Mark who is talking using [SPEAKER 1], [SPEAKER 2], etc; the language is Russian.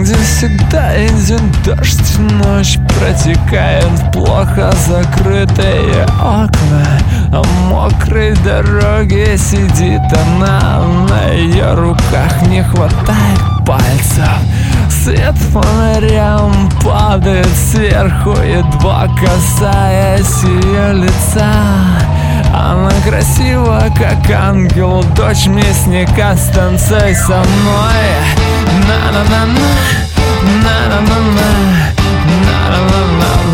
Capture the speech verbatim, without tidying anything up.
[SPEAKER 1] где всегда идет дождь, ночь протекает в плохо закрытые окна. А мокрой дороге сидит она, на ее руках не хватает пальцев. Свет фонарям падает сверху, едва касаясь ее лица. Она красива, как ангел, дочь мясника, станцуй со мной. На-на-на-на, на-на-на-на, на-на-на-на.